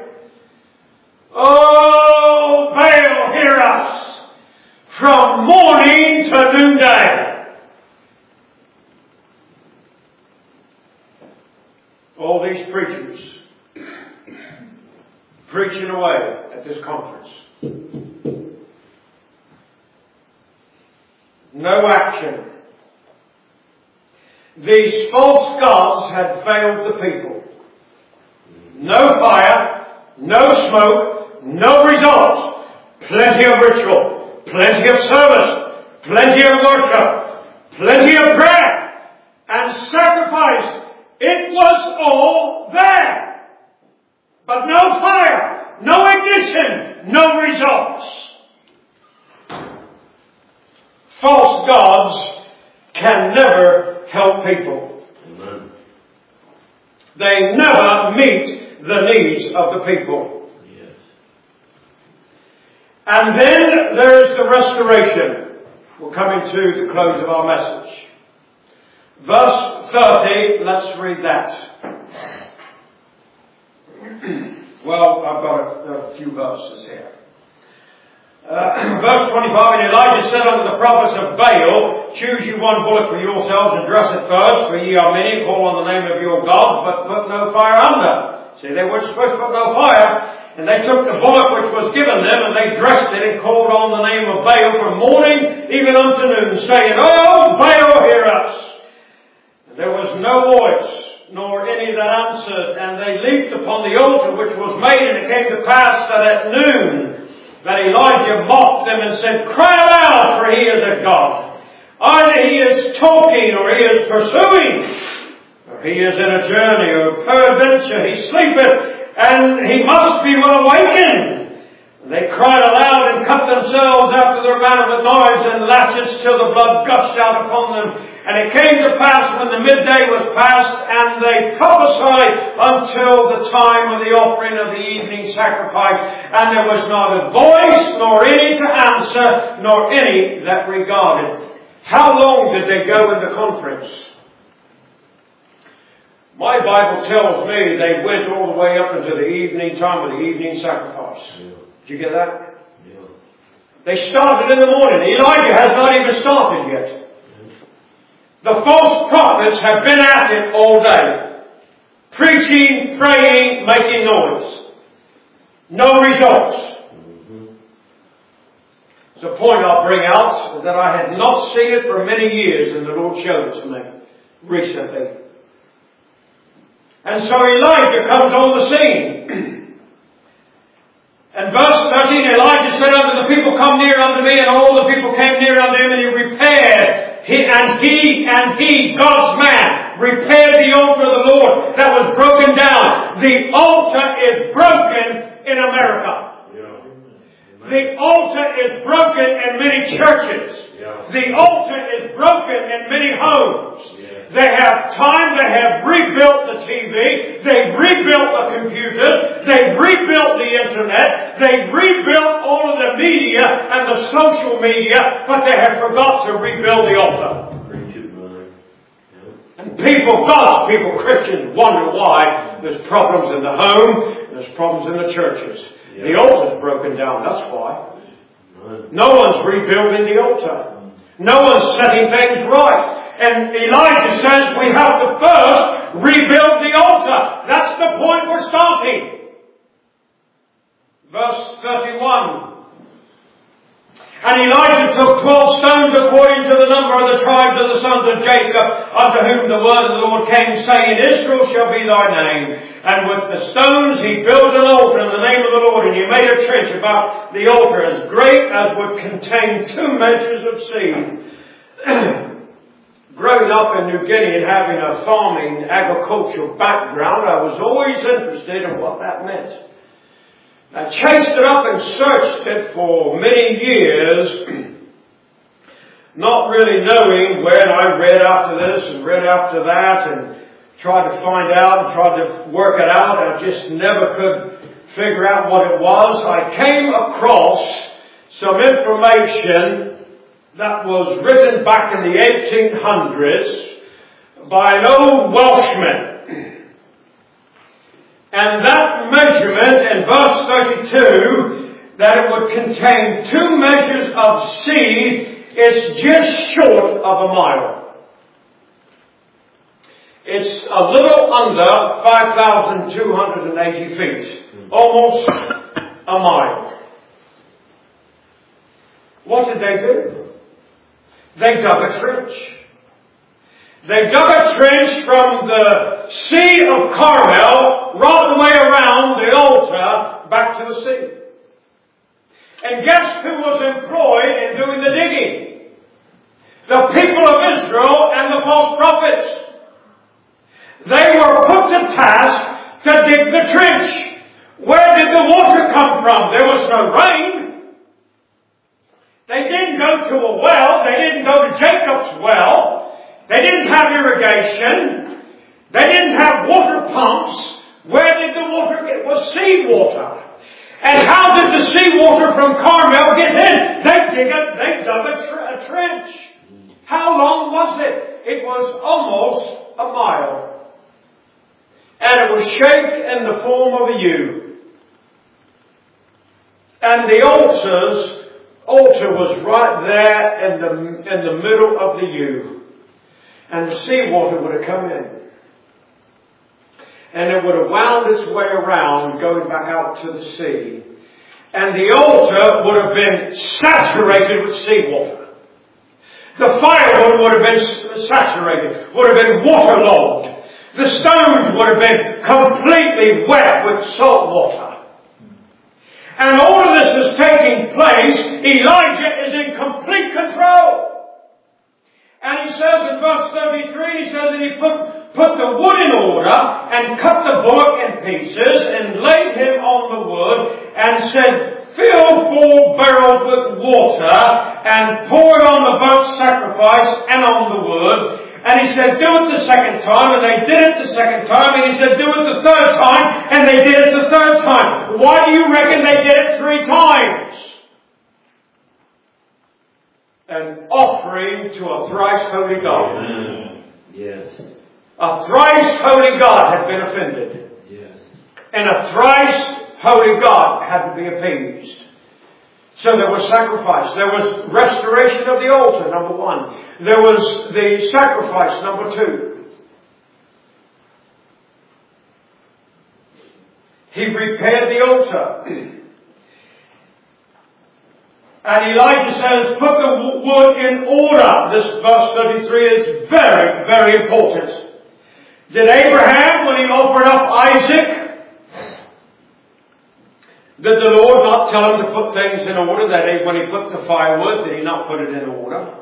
Oh, Baal, hear us! From morning to noonday." All these preachers preaching away at this conference. No action. These false gods had failed the people. No fire, no smoke, no results. Plenty of ritual, plenty of service, plenty of worship, plenty of prayer, and sacrifice. It was all there. But no fire, no ignition, no results. False gods can never help people. Amen. They never meet the needs of the people. Yes. And then there's the restoration. We're coming to the close of our message. Verse thirty, let's read that. Well, I've got a, a few verses here. Uh, verse twenty-five, and Elijah said unto the prophets of Baal, "Choose you one bullock for yourselves, and dress it first, for ye are many, call on the name of your God, but put no fire under." See, they weren't supposed to put no fire. And they took the bullock which was given them, and they dressed it, and called on the name of Baal from morning even unto noon, saying, "Oh, Baal, hear us." There was no voice, nor any that answered, and they leaped upon the altar which was made, and it came to pass that at noon that Elijah mocked them and said, "Cry aloud, for he is a god. Either he is talking, or he is pursuing, or he is in a journey, or peradventure he sleepeth, and he must be well awakened." And they cried aloud and cut themselves after their manner with knives and latchets till the blood gushed out upon them. And it came to pass when the midday was past, and they prophesied until the time of the offering of the evening sacrifice. And there was not a voice, nor any to answer, nor any that regarded. How long did they go in the conference? My Bible tells me they went all the way up into the evening time of the evening sacrifice. Yeah. Did you get that? Yeah. They started in the morning. Elijah has not even started yet. Yeah. The false prophets have been at it all day. Preaching, praying, making noise. No results. Mm-hmm. It's a point I'll bring out that I had not seen it for many years, and the Lord showed it to me recently. And so Elijah comes on the scene. And verse thirteen, Elijah said unto the people, "Come near unto me," and all the people came near unto him, and he repaired, he, and he, and he, God's man, repaired the altar of the Lord that was broken down. The altar is broken in America. The altar is broken in many churches. Yeah. The altar is broken in many homes. Yeah. They have time, they have rebuilt the T V, they've rebuilt the computer, they've rebuilt the internet, they've rebuilt all of the media and the social media, but they have forgot to rebuild the altar. And people, God's people, Christians, wonder why there's problems in the home, there's problems in the churches. Yeah. The altar's broken down, that's why. Right. No one's rebuilding the altar. No one's setting things right. And Elijah says we have to first rebuild the altar. That's the point we're starting. Verse thirty-one. And Elijah took twelve stones according to the number of the tribes of the sons of Jacob, unto whom the word of the Lord came, saying, "Israel shall be thy name." And with the stones he built an altar in the name of the Lord, and he made a trench about the altar as great as would contain two measures of seed. Growing up in New Guinea and having a farming, agricultural background, I was always interested in what that meant. I chased it up and searched it for many years, not really knowing when. I read after this and read after that and tried to find out and tried to work it out. I just never could figure out what it was. I came across some information that was written back in the eighteen hundreds by an old Welshman. And that measurement in verse thirty-two, that it would contain two measures of seed, is just short of a mile. It's a little under five thousand two hundred eighty feet. Almost a mile. What did they do? They dug a trench. They dug a trench from the Sea of Carmel right the way around the altar back to the sea. And guess who was employed in doing the digging? The people of Israel and the false prophets. They were put to task to dig the trench. Where did the water come from? There was no rain. They didn't go to a well. They didn't go to Jacob's well. They didn't have irrigation. They didn't have water pumps. Where did the water get? It was seawater. And how did the seawater from Carmel get in? They dig a, they dug a, tr- a trench. How long was it? It was almost a mile. And it was shaped in the form of a U. And the altar's altar was right there in the, in the middle of the U. And the seawater would have come in. And it would have wound its way around, going back out to the sea. And the altar would have been saturated with seawater. The firewood would have been saturated, would have been waterlogged. The stones would have been completely wet with salt water. And all of this is taking place. Elijah is in complete control. And he says in verse thirty-three, he says that he put, put the wood in order and cut the bullock in pieces and laid him on the wood and said, fill four barrels with water and pour it on the burnt sacrifice and on the wood. And he said, do it the second time, and they did it the second time, and he said, do it the third time, and they did it the third time. Why do you reckon they did it three times? An offering to a thrice holy God. Amen. Yes. A thrice holy God had been offended. Yes. And a thrice holy God had to be appeased. So there was sacrifice. There was restoration of the altar, number one. There was the sacrifice, number two. He repaired the altar. And Elijah says, put the wood in order. This verse thirty-three is very, very important. Did Abraham, when he offered up Isaac, did the Lord not tell him to put things in order? That he, when he put the firewood, did he not put it in order?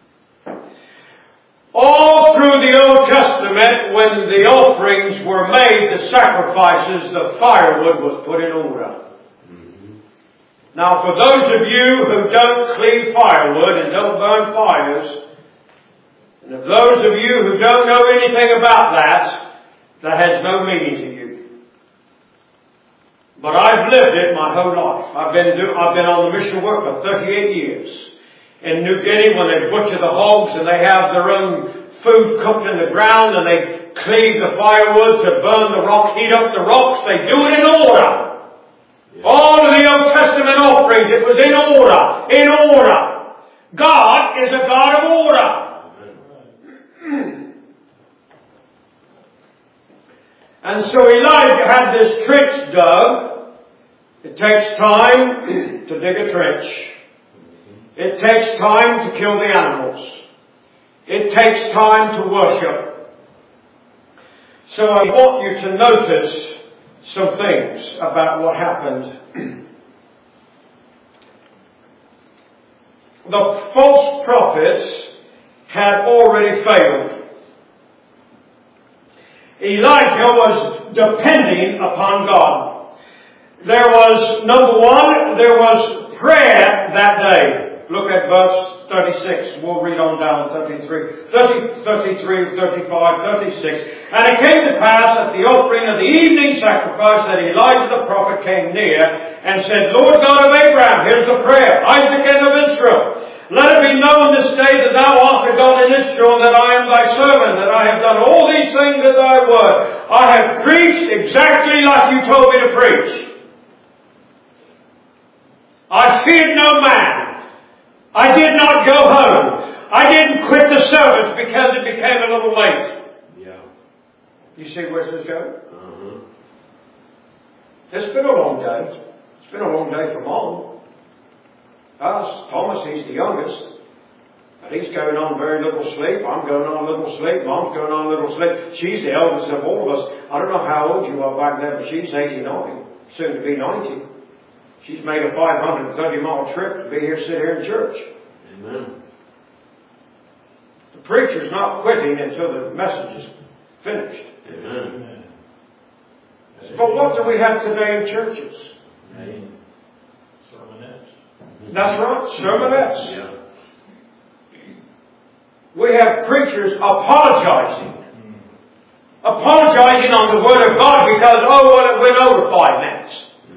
All through the Old Testament, when the offerings were made, the sacrifices, the firewood was put in order. Mm-hmm. Now, for those of you who don't cleave firewood and don't burn fires, and of those of you who don't know anything about that, that has no meaning to you. But I've lived it my whole life. I've been do, I've been on the mission work for thirty-eight years. In New Guinea, when they butcher the hogs and they have their own food cooked in the ground and they cleave the firewood to burn the rock, heat up the rocks, they do it in order. Yeah. All of the Old Testament offerings, it was in order. In order. God is a God of order. And so Elijah had this trench dug. It takes time to dig a trench. It takes time to kill the animals. It takes time to worship. So I want you to notice some things about what happened. The false prophets had already failed. Elijah was depending upon God. There was, number one, there was prayer that day. Look at verse thirty-six. We'll read on down thirty-three, thirty, thirty-three, thirty-five, thirty-six. And it came to pass at the offering of the evening sacrifice that Elijah the prophet came near and said, Lord God of Abraham, here's the prayer, Isaac and of Israel. Let it be known this day that thou art the God in Israel, and that I am thy servant, that I have done all these things at thy word. I have preached exactly like you told me to preach. I feared no man. I did not go home. I didn't quit the service because it became a little late. Yeah. You see where this is going? Uh-huh. It's been a long day. It's been a long day for Mom. Us, Thomas, he's the youngest. But he's going on very little sleep. I'm going on little sleep. Mom's going on little sleep. She's the eldest of all of us. I don't know how old you are back there, but she's eighty-nine. Soon to be ninety. She's made a five hundred thirty mile trip to be here, sit here in church. Amen. The preacher's not quitting until the message is finished. Amen. But what do we have today in churches? Amen. Sermonettes. That's right, sermonettes. Yeah. We have preachers apologizing. Apologizing on the Word of God because, oh, well, it went over five minutes.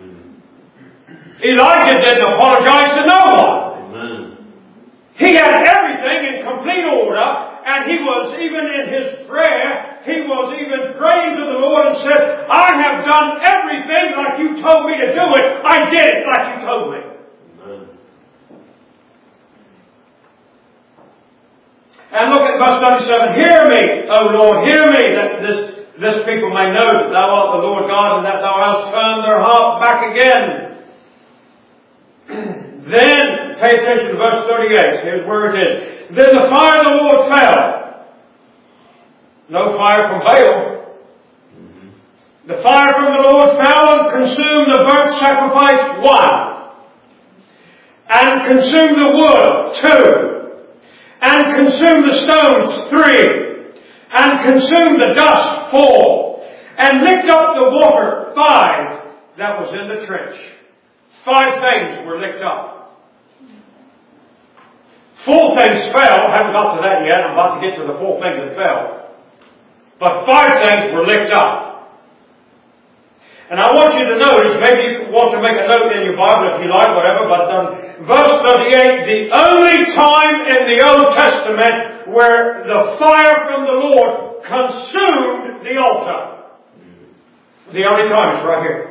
Elijah didn't apologize to no one. Amen. He had everything in complete order, and he was even in his prayer, he was even praying to the Lord and said, I have done everything like you told me to do it. I did it like you told me. Amen. And look at verse thirty-seven. Hear me, O Lord, hear me, that this, this people may know that thou art the Lord God, and that thou hast turned their heart back again. Then, pay attention to verse thirty-eight. Here's where it is. Then the fire of the Lord fell. No fire from Baal. Mm-hmm. The fire from the Lord fell and consumed the burnt sacrifice, one. And consumed the wood, two. And consumed the stones, three. And consumed the dust, four. And licked up the water, five, that was in the trench. Five things were licked up. Four things fell. I haven't got to that yet. I'm about to get to the four things that fell. But five things were licked up. And I want you to notice, maybe you want to make a note in your Bible if you like, whatever, but um, verse thirty-eight, the only time in the Old Testament where the fire from the Lord consumed the altar. The only time is right here.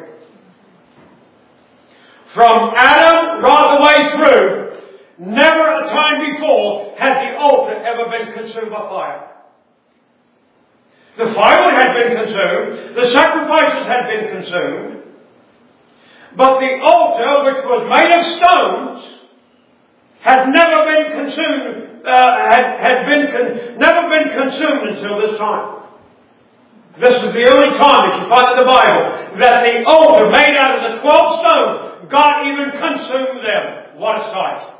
From Adam right the way through, never a time before had the altar ever been consumed by fire. The firewood had been consumed, the sacrifices had been consumed, but the altar, which was made of stones, had never been consumed, uh, had, had been con- never been consumed until this time. This is the only time that you find in the Bible that the altar made out of the twelve stones, God even consumed them. What a sight.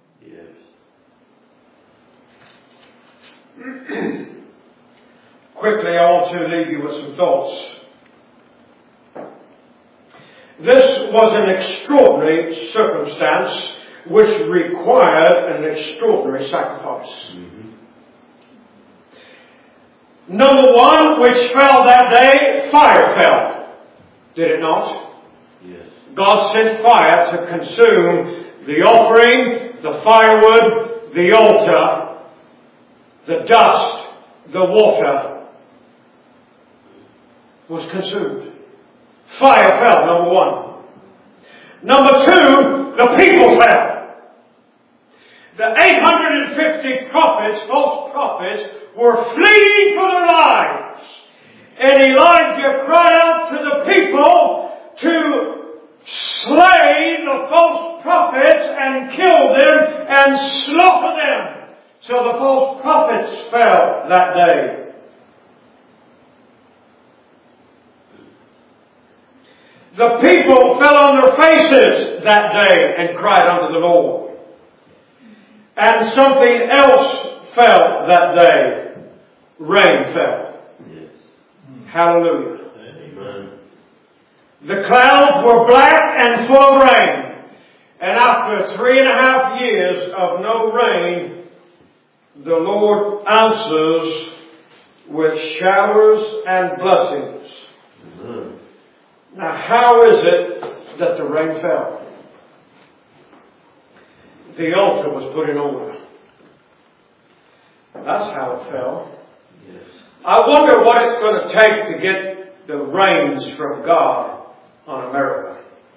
Yes. Quickly, I want to leave you with some thoughts. This was an extraordinary circumstance which required an extraordinary sacrifice. Mm-hmm. Number one, which fell that day, fire fell. Did it not? Yes. God sent fire to consume the offering, the firewood, the altar, the dust, the water was consumed. Fire fell, number one. Number two, the people fell. The eight hundred fifty prophets, false prophets, were fleeing for their lives. And Elijah cried out to the people to slay the false prophets and kill them and slaughter them. So the false prophets fell that day. The people fell on their faces that day and cried unto the Lord. And something else fell that day. Rain fell. Yes. Hallelujah. Amen. The clouds were black and full of rain. And after three and a half years of no rain, the Lord answers with showers and blessings. Mm-hmm. Now, how is it that the rain fell? The altar was put in order. That's how it fell. Yes. I wonder what it's going to take to get the rains from God on America.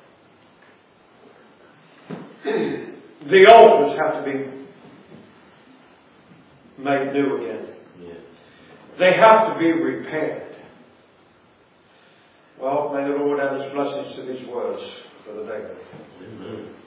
The altars have to be made new again. Yes. They have to be repaired. Well, may the Lord add His blessings to these words for the day. Amen.